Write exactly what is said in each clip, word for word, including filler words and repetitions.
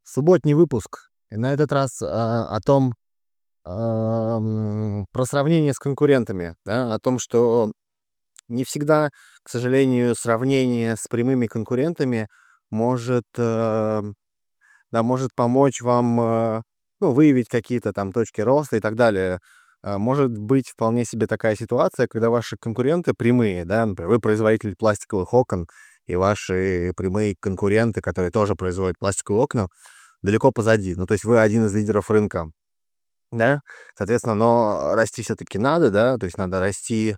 Субботний выпуск. И на этот раз а, о том, ам, про сравнение с конкурентами, да, о том, что не всегда, к сожалению, сравнение с прямыми конкурентами может, э, да, может помочь вам, э, ну, выявить какие-то там точки роста и так далее. А, Может быть вполне себе такая ситуация, когда ваши конкуренты прямые, да, например, вы производитель пластиковых окон, и ваши прямые конкуренты, которые тоже производят пластиковые окна, далеко позади. Ну, то есть вы один из лидеров рынка, да. Соответственно, но расти все-таки надо, да, то есть надо расти,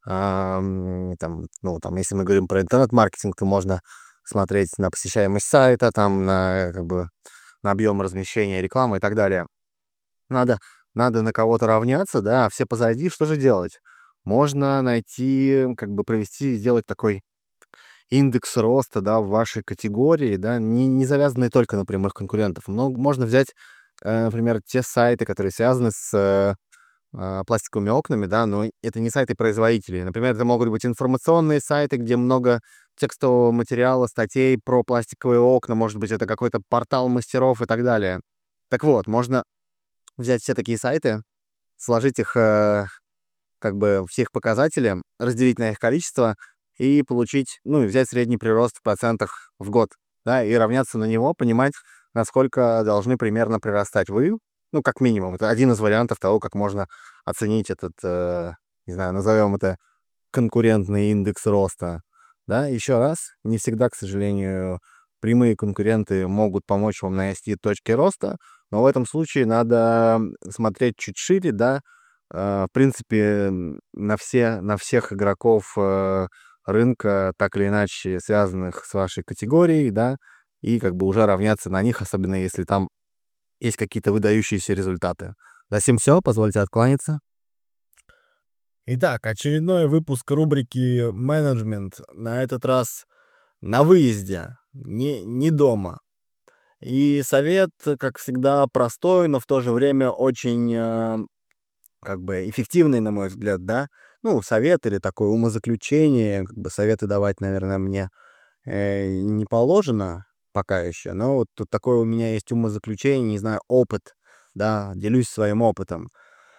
ам, там, ну, там, если мы говорим про интернет-маркетинг, то можно смотреть на посещаемость сайта, там, на, как бы, на объем размещения рекламы и так далее. Надо, надо на кого-то равняться, да, а все позади, что же делать? Можно найти, как бы провести, сделать такой индекс роста, да, в вашей категории, да, не, не завязанный только на прямых конкурентов. Но можно взять, э, например, те сайты, которые связаны с э, а, пластиковыми окнами, да, но это не сайты производителей. Например, это могут быть информационные сайты, где много текстового материала, статей про пластиковые окна, может быть, это какой-то портал мастеров и так далее. Так вот, можно взять все такие сайты, сложить их, э, как бы все их показатели, разделить на их количество и получить, ну, и взять средний прирост в процентах в год, да, и равняться на него, понимать, насколько должны примерно прирастать вы, ну, как минимум. Это один из вариантов того, как можно оценить этот, э, не знаю, назовем это конкурентный индекс роста, да. Еще раз, не всегда, к сожалению, прямые конкуренты могут помочь вам найти точки роста, но в этом случае надо смотреть чуть шире, да. Э, в принципе, м, на все на всех игроков, э, рынка, так или иначе связанных с вашей категорией, да, и как бы уже равняться на них, особенно если там есть какие-то выдающиеся результаты. За сим всё. Позвольте откланяться. Итак, очередной выпуск рубрики «Менеджмент». На этот раз на выезде, не, не дома. И совет, как всегда, простой, но в то же время очень э, как бы эффективный, на мой взгляд, да. Ну, совет или такое умозаключение, как бы советы давать, наверное, мне э, не положено пока еще, но вот тут такое у меня есть умозаключение, не знаю, опыт, да, делюсь своим опытом.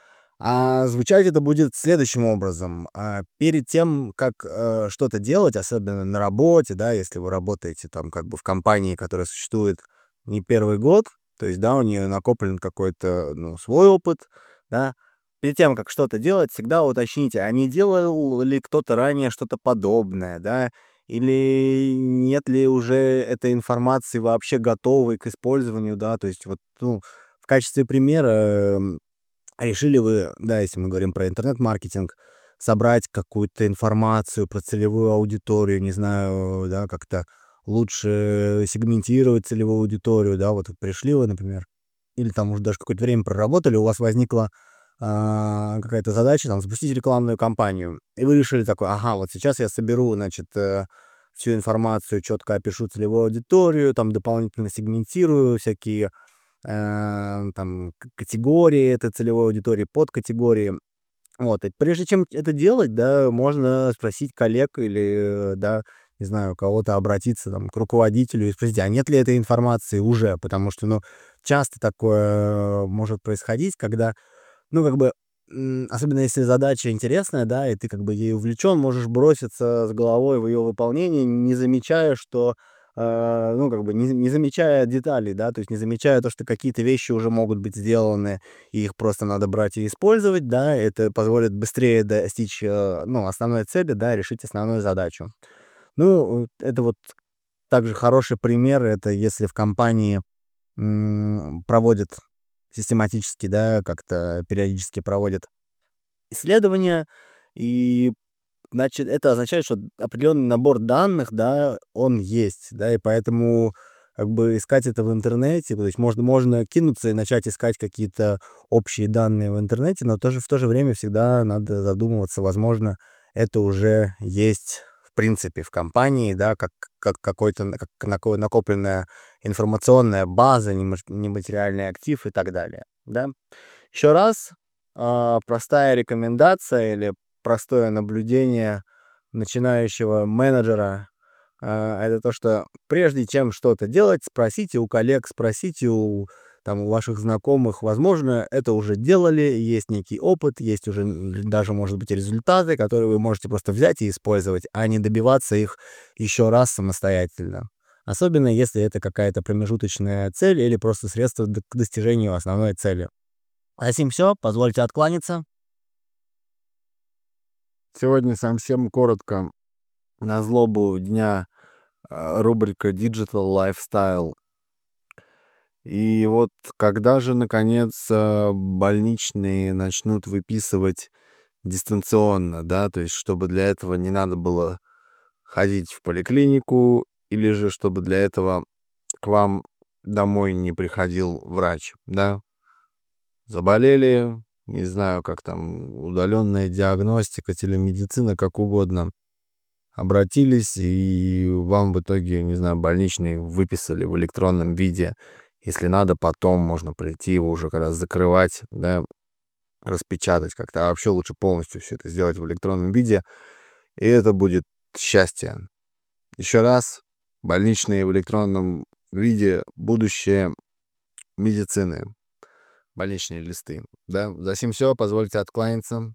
А звучать это будет следующим образом. А, перед тем, как, э, что-то делать, особенно на работе, да, если вы работаете там как бы в компании, которая существует не первый год, то есть, да, у нее накоплен какой-то, ну, свой опыт, да. Перед тем, как что-то делать, всегда уточните, а не делал ли кто-то ранее что-то подобное, да, или нет ли уже этой информации вообще готовой к использованию, да. То есть вот, ну, в качестве примера, эм, решили вы, да, если мы говорим про интернет-маркетинг, собрать какую-то информацию про целевую аудиторию, не знаю, да, как-то лучше сегментировать целевую аудиторию, да, вот пришли вы, например, или там уже даже какое-то время проработали, у вас возникла а, какая-то задача, там, запустить рекламную кампанию, и вы решили такой, ага, вот сейчас я соберу, значит, э, всю информацию, четко опишу целевую аудиторию, там, дополнительно сегментирую всякие э, там к категории этой целевой аудитории, подкатегории. Вот, и прежде чем это делать, да, можно спросить коллег или, э, да, не знаю, кого-то обратиться там к руководителю и спросить, а нет ли этой информации уже? Потому что, ну, часто такое может происходить, когда, ну, как бы, м, особенно если задача интересная, да, и ты как бы ей увлечен, можешь броситься с головой в ее выполнение, не замечая, что, э, ну, как бы не, не замечая деталей, да, то есть не замечая то, что какие-то вещи уже могут быть сделаны, и их просто надо брать и использовать, да, это позволит быстрее достичь, э, ну, основной цели, да, решить основную задачу. Ну, это вот также хороший пример, это если в компании м, проводят систематически, да, как-то периодически проводят исследования, и, значит, это означает, что определенный набор данных, да, он есть, да, и поэтому как бы искать это в интернете, то есть можно, можно кинуться и начать искать какие-то общие данные в интернете, но тоже в то же время всегда надо задумываться, возможно, это уже есть в принципе в компании, да, как, как какой-то на- как нако- накопленная информационная база, немаш- нематериальный актив и так далее, да. Еще раз, а, простая рекомендация или простое наблюдение начинающего менеджера А, это то, что прежде чем что-то делать, спросите у коллег, спросите у, там, у ваших знакомых. Возможно, это уже делали, есть некий опыт, есть уже н- даже, может быть, результаты, которые вы можете просто взять и использовать, а не добиваться их еще раз самостоятельно. Особенно если это какая-то промежуточная цель или просто средство д- к достижению основной цели. А сим все, позвольте откланяться. Сегодня совсем коротко на злобу дня а, рубрика Digital Lifestyle. И вот когда же, наконец, а, больничные начнут выписывать дистанционно, да, то есть чтобы для этого не надо было ходить в поликлинику или же чтобы для этого к вам домой не приходил врач, да? Заболели, не знаю, как там, удаленная диагностика, телемедицина, как угодно. Обратились, и вам в итоге, не знаю, больничный выписали в электронном виде. Если надо, потом можно прийти его уже когда закрывать, да, распечатать как-то. А вообще лучше полностью все это сделать в электронном виде, и это будет счастье. Еще раз, больничные в электронном виде — будущее медицины. Больничные листы, да. За сим всё, позвольте откланяться.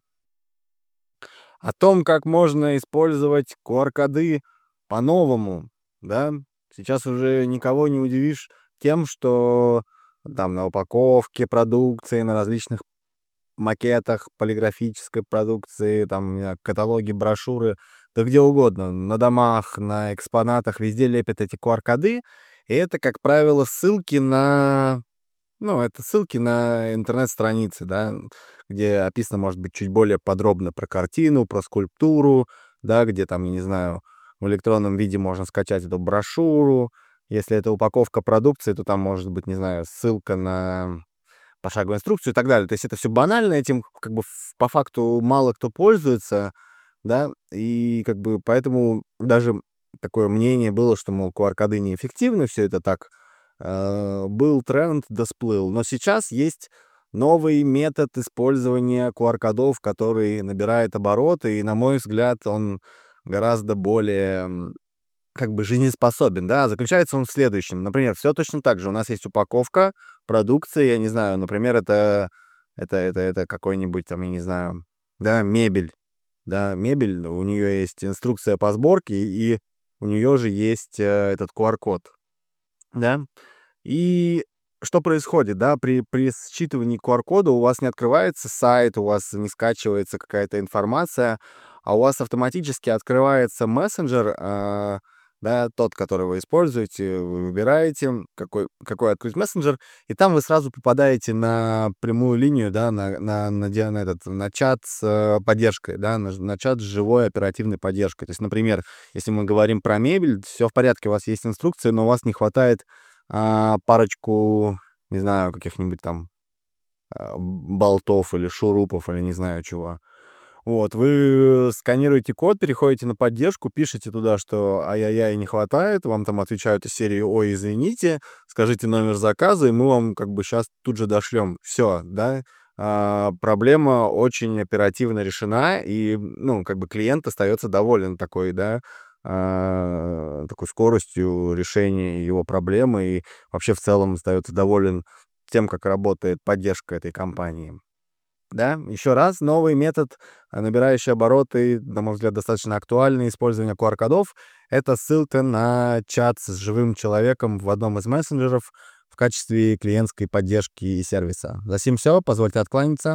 О том, как можно использовать Q R-коды по-новому, да. Сейчас уже никого не удивишь тем, что там на упаковке продукции, на различных макетах полиграфической продукции, там, не знаю, каталоги, брошюры, да где угодно, на домах, на экспонатах, везде лепят эти Q R-коды. И это, как правило, ссылки на ну, это ссылки на интернет-страницы, да, где описано, может быть, чуть более подробно про картину, про скульптуру, да, где там, я не знаю, в электронном виде можно скачать эту брошюру. Если это упаковка продукции, то там может быть, не знаю, ссылка на пошаговую инструкцию и так далее. То есть это все банально, этим как бы ф по факту мало кто пользуется, да, и как бы поэтому даже такое мнение было, что, мол, Q R-коды неэффективны, все это так. Э, был тренд, да сплыл. Но сейчас есть новый метод использования Q R-кодов, который набирает обороты, и, на мой взгляд, он гораздо более, м, как бы жизнеспособен, да. Заключается он в следующем. Например, все точно так же. У нас есть упаковка продукции, я не знаю, например, это это это это какой-нибудь там, я не знаю, да, мебель. Да, мебель, у нее есть инструкция по сборке, и у нее же есть, э, этот Q R-код, да. И что происходит, да, при при считывании Q R-кода у вас не открывается сайт, у вас не скачивается какая-то информация, а у вас автоматически открывается мессенджер, а, да, тот, который вы используете. Вы выбираете, какой какой открыть мессенджер, и там вы сразу попадаете на прямую линию, да, на на на де на этот, на чат с, э, поддержкой, да, на ж на чат с живой оперативной поддержкой. То есть, например, если мы говорим про мебель, все в порядке, у вас есть инструкция, но у вас не хватает а, парочку, не знаю, каких-нибудь там, а, болтов или шурупов, или не знаю чего. Вот, вы сканируете код, переходите на поддержку, пишете туда, что ай-яй-яй, не хватает, вам там отвечают из серии: "Ой, извините, скажите номер заказа, и мы вам как бы сейчас тут же дошлем". Все, да, а, проблема очень оперативно решена, и, ну, как бы клиент остается доволен такой, да, а, такой скоростью решения его проблемы и вообще в целом остается доволен тем, как работает поддержка этой компании. Да, еще раз, новый метод, а, набирающий обороты, на мой взгляд, достаточно актуальный, использование Q R-кодов. Это ссылка на чат с живым человеком в одном из мессенджеров в качестве клиентской поддержки и сервиса. За сим все, позвольте откланяться.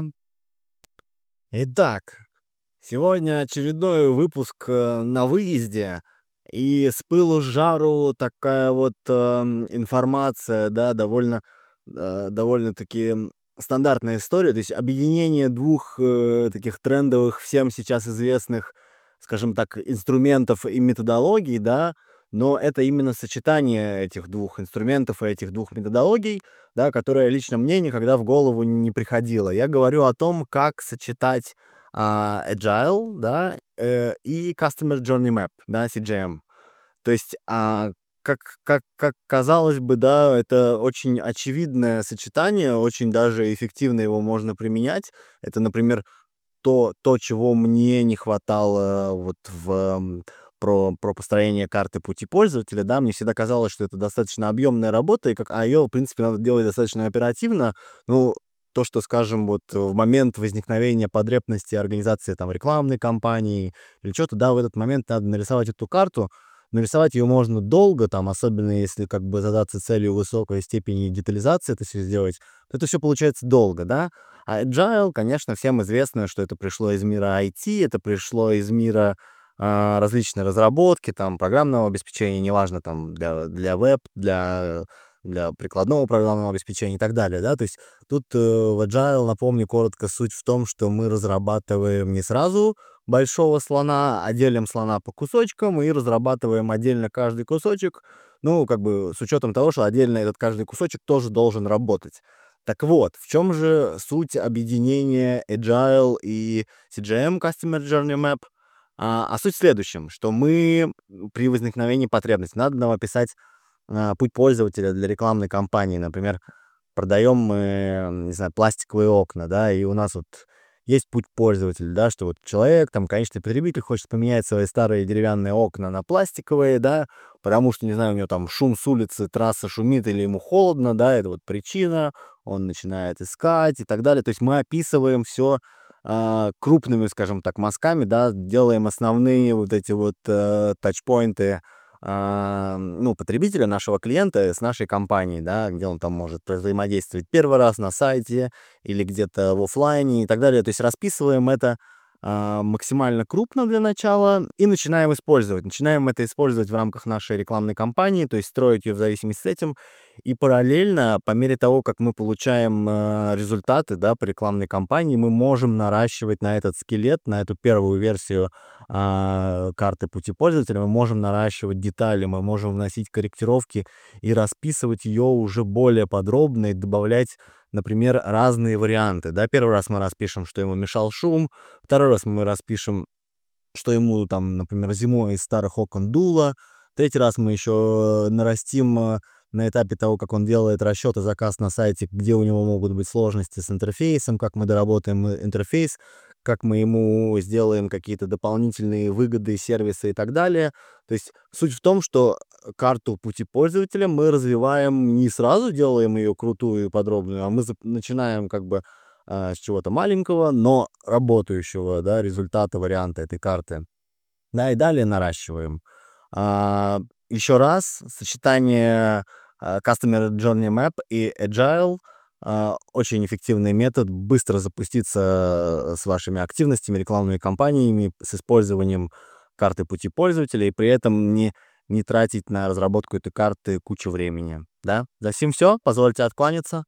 Итак, сегодня очередной выпуск э, на выезде, и с пылу с жару такая вот эм, информация, да, довольно, э, довольно-таки м, стандартная история, то есть объединение двух э, таких трендовых, всем сейчас известных, скажем так, инструментов и методологий, да, но это именно сочетание этих двух инструментов и этих двух методологий, да, которое лично мне никогда в голову не приходило. Я говорю о том, как сочетать а, Agile, да, э, и Customer Journey Map, да, си джей эм. То есть, а, как как как казалось бы, да, это очень очевидное сочетание, очень даже эффективно его можно применять. Это, например, то то, чего мне не хватало вот в, м, про про построение карты пути пользователя, да, мне всегда казалось, что это достаточно объемная работа, и как а её, в принципе, надо делать достаточно оперативно. Ну, то, что, скажем, вот в момент возникновения потребности организации там рекламной кампании или чё-то, да, в этот момент надо нарисовать эту карту. Нарисовать её можно долго, там, особенно если как бы задаться целью высокой степени детализации это всё сделать, то это всё получается долго, да. А Agile, конечно, всем известно, что это пришло из мира ай ти, это пришло из мира, а, различной разработки, там, программного обеспечения, неважно, там, для для веб, для для прикладного программного обеспечения и так далее, да. То есть тут, э, в Agile, напомню коротко, суть в том, что мы разрабатываем не сразу большого слона, а делим слона по кусочкам и разрабатываем отдельно каждый кусочек, ну, как бы с учетом того, что отдельно этот каждый кусочек тоже должен работать. Так вот, в чем же суть объединения Agile и си джи эм Customer Journey Map? А, а суть в следующем, что мы при возникновении потребности надо нам описать, а, путь пользователя для рекламной кампании. Например, продаем мы, не знаю, пластиковые окна, да, и у нас вот есть путь пользователя, да, что вот человек, там, конечный потребитель хочет поменять свои старые деревянные окна на пластиковые, да, потому что, не знаю, у него там шум с улицы, трасса шумит или ему холодно, да, это вот причина, он начинает искать и так далее. То есть мы описываем всё, а, крупными, скажем так, мазками, да, делаем основные вот эти вот, э, тачпоинты, а, ну, потребителя, нашего клиента с нашей компанией, да, где он там может взаимодействовать первый раз на сайте или где-то в оффлайне и так далее. То есть расписываем это, а, максимально крупно для начала и начинаем использовать. Начинаем это использовать в рамках нашей рекламной кампании, то есть строить её в зависимости с этим. И параллельно, по мере того, как мы получаем, а, результаты, да, по рекламной кампании, мы можем наращивать на этот скелет, на эту первую версию, а, карты пути пользователя, мы можем наращивать детали, мы можем вносить корректировки и расписывать её уже более подробно и добавлять, например, разные варианты, да. Первый раз мы распишем, что ему мешал шум, второй раз мы распишем, что ему там, например, зимой из старых окон дуло, третий раз мы ещё нарастим, а, на этапе того, как он делает расчёт и заказ на сайте, где у него могут быть сложности с интерфейсом, как мы доработаем, э, интерфейс, как мы ему сделаем какие-то дополнительные выгоды, сервисы и так далее. То есть суть в том, что карту пути пользователя мы развиваем, не сразу делаем её крутую и подробную, а мы зап начинаем как бы, а, с чего-то маленького, но работающего, да, результата, варианта этой карты. Да, и далее наращиваем. А, ещё раз, сочетание, а, Customer Journey Map и Agile, а, очень эффективный метод быстро запуститься с вашими активностями, рекламными кампаниями, с использованием карты пути пользователя и при этом не не тратить на разработку этой карты кучу времени, да. За сим всё. Позвольте откланяться.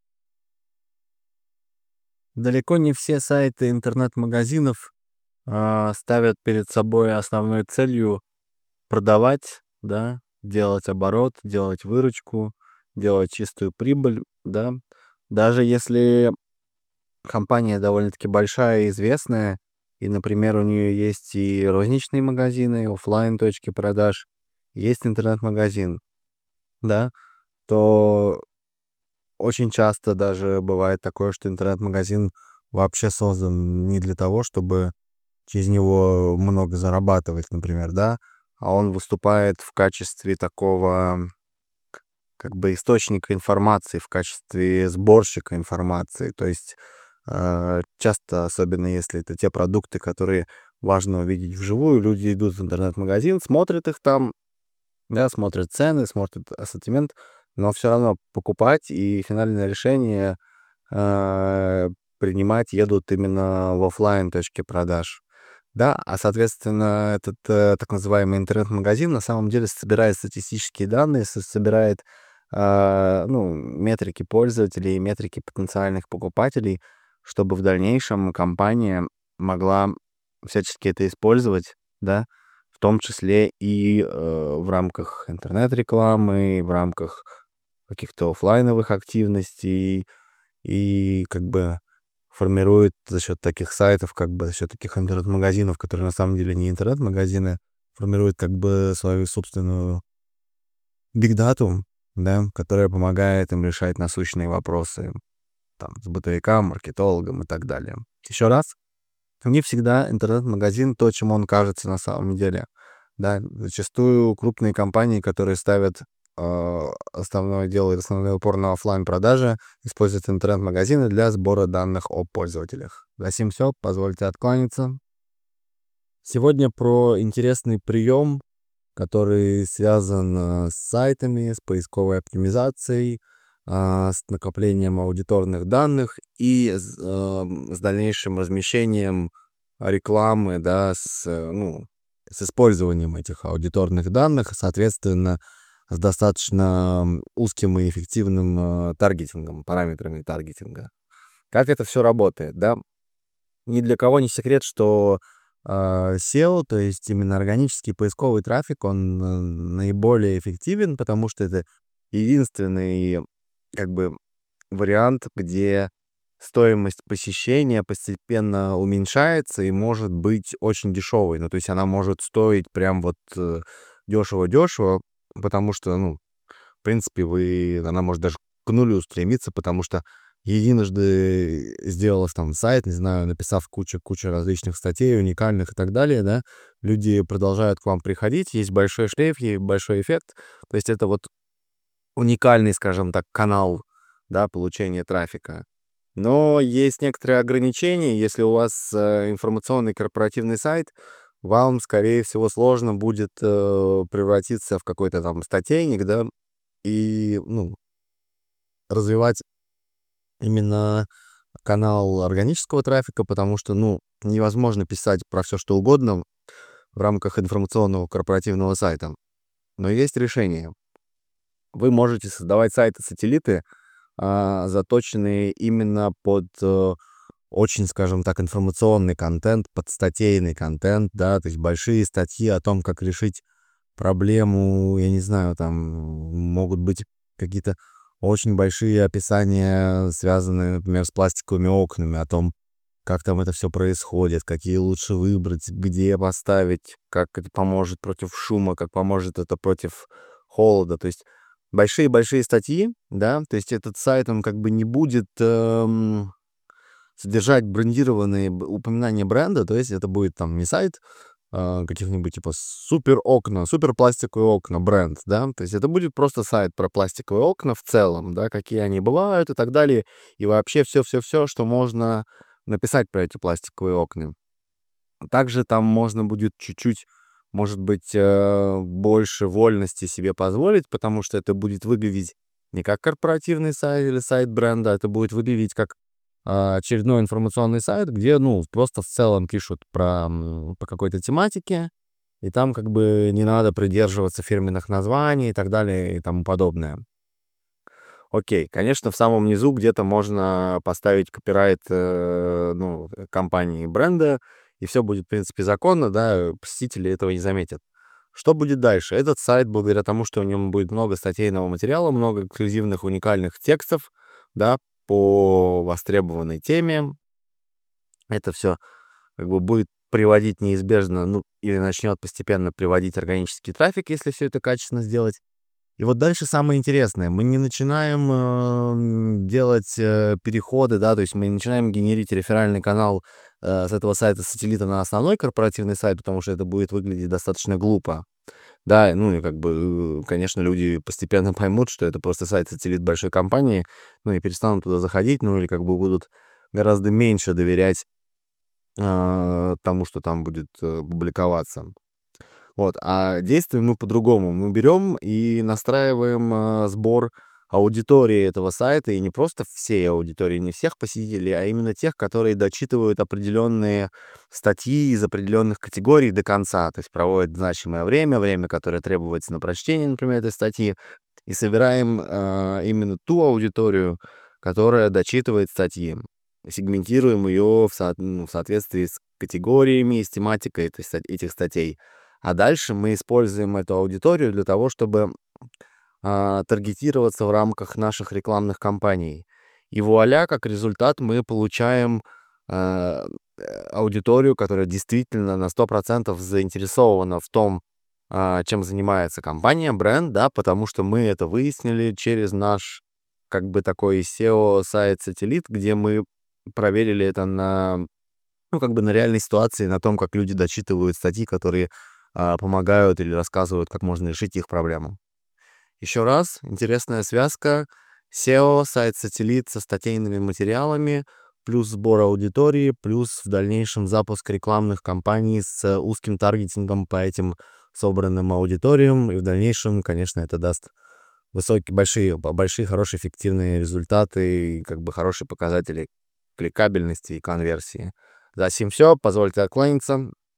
Далеко не все сайты интернет-магазинов, а, ставят перед собой основной целью продавать, да, делать оборот, делать выручку, делать чистую прибыль, да. Даже если компания довольно-таки большая и известная, и, например, у неё есть и розничные магазины, и оффлайн точки продаж, есть интернет-магазин, да, то очень часто даже бывает такое, что интернет-магазин вообще создан не для того, чтобы через него много зарабатывать, например, да, а он выступает в качестве такого как бы источника информации, в качестве сборщика информации. То есть, а, часто, особенно если это те продукты, которые важно увидеть вживую, люди идут в интернет-магазин, смотрят их там, да, смотрят цены, смотрят ассортимент, но всё равно покупать и финальное решение, а, принимать едут именно в оффлайн точки продаж. Да, а, соответственно, этот, э, так называемый интернет-магазин на самом деле собирает статистические данные, с собирает, а, ну, метрики пользователей, метрики потенциальных покупателей, чтобы в дальнейшем компания могла всячески это использовать, да, в том числе и, э, в рамках интернет-рекламы, в рамках каких-то оффлайновых активностей, и как бы формирует за счёт таких сайтов, как бы за счёт таких интернет-магазинов, которые на самом деле не интернет-магазины, формирует как бы свою собственную биг-дату, да, которая помогает им решать насущные вопросы, там, с бытовикам, маркетологам и так далее. Ещё раз, не всегда интернет-магазин то, чем он кажется на самом деле. Да, зачастую крупные компании, которые ставят а, основное, делают основной упор на оффлайн продажи, используют интернет-магазины для сбора данных о пользователях. За сим все, позвольте откланяться. Сегодня про интересный прием, который связан а, с сайтами, с поисковой оптимизацией, а, с накоплением аудиторных данных и с, ам, с дальнейшим размещением рекламы, да, с, э, ну, с использованием этих аудиторных данных, соответственно, с достаточно м, узким и эффективным а, таргетингом, параметрами таргетинга. Как это все работает, да? Ни для кого не секрет, что а, сео, то есть именно органический поисковый трафик, он э, наиболее эффективен, потому что это единственный как бы вариант, где стоимость посещения постепенно уменьшается и может быть очень дешевой. Ну, то есть она может стоить прям вот э, дешево-дешево, потому что, ну, в принципе, вы, она может даже к нулю стремиться, потому что единожды сделав там сайт, не знаю, написав кучу-кучу различных статей, уникальных и так далее, да, люди продолжают к вам приходить, есть большой шлейф, есть большой эффект. То есть это вот уникальный, скажем так, канал, да, получения трафика. Но есть некоторые ограничения. Если у вас э, информационный корпоративный сайт, вам, скорее всего, сложно будет э, превратиться в какой-то там статейник, да, и, ну, развивать именно канал органического трафика, потому что, ну, невозможно писать про все что угодно в рамках информационного корпоративного сайта. Но есть решение. Вы можете создавать сайты-сателлиты, а, заточенные именно под э, очень, скажем так, информационный контент, под статейный контент, да, то есть большие статьи о том, как решить проблему, я не знаю, там могут быть какие-то очень большие описания, связанные, например, с пластиковыми окнами, о том, как там это все происходит, какие лучше выбрать, где поставить, как это поможет против шума, как поможет это против холода. То есть большие-большие статьи, да, то есть этот сайт, он как бы не будет эм, содержать брендированные б- упоминания бренда, то есть это будет там не сайт а, каких-нибудь типа супер окна, супер пластиковые окна, бренд, да, то есть это будет просто сайт про пластиковые окна в целом, да, какие они бывают и так далее, и вообще все-все-все, что можно написать про эти пластиковые окна. Также там можно будет чуть-чуть, может быть, э, больше вольности себе позволить, потому что это будет выглядеть не как корпоративный сайт или сайт бренда, это будет выглядеть как а, очередной информационный сайт, где, ну, просто в целом пишут про, м, по какой-то тематике, и там как бы не надо придерживаться фирменных названий и так далее и тому подобное. Окей, конечно, в самом низу где-то можно поставить копирайт, э, ну, э, компании бренда, и все будет, в принципе, законно, да, посетители этого не заметят. Что будет дальше? Этот сайт, благодаря тому, что в нем будет много статейного материала, много эксклюзивных уникальных текстов, да, по востребованной теме, это все как бы будет приводить неизбежно, ну, или начнет постепенно приводить органический трафик, если все это качественно сделать. И вот дальше самое интересное. Мы не начинаем, эм, делать, э, переходы, да, то есть мы не начинаем генерить реферальный канал, э, с этого сайта-сателлита на основной корпоративный сайт, потому что это будет выглядеть достаточно глупо. Да, ну и как бы, э, конечно, люди постепенно поймут, что это просто сайт-сателлит большой компании, ну и перестанут туда заходить, ну или как бы будут гораздо меньше доверять, а, тому, что там будет, э, публиковаться. Вот, а действуем мы по-другому. Мы берем и настраиваем, а, сбор аудитории этого сайта, и не просто всей аудитории, не всех посетителей, а именно тех, которые дочитывают определенные статьи из определенных категорий до конца, то есть проводят значимое время, время, которое требуется на прочтение, например, этой статьи, и собираем, а, именно ту аудиторию, которая дочитывает статьи. Сегментируем ее в соот ну, в соответствии с категориями и с тематикой этой ста этих статей. А дальше мы используем эту аудиторию для того, чтобы, а, таргетироваться в рамках наших рекламных кампаний. И вуаля, как результат мы получаем, а, э, аудиторию, которая действительно на сто процентов заинтересована в том, а, чем занимается компания, бренд, да, потому что мы это выяснили через наш, как бы, такой сео-сайт-сателлит, где мы проверили это на, ну, как бы на реальной ситуации, на том, как люди дочитывают статьи, которые а, помогают или рассказывают, как можно решить их проблему. Еще раз, интересная связка: сео, сайт-сателлит со статейными материалами, плюс сбор аудитории, плюс в дальнейшем запуск рекламных кампаний с узким таргетингом по этим собранным аудиториям. И в дальнейшем, конечно, это даст высокие, большие, большие, хорошие, эффективные результаты и как бы хорошие показатели кликабельности и конверсии. За сим все. Позвольте откланяться.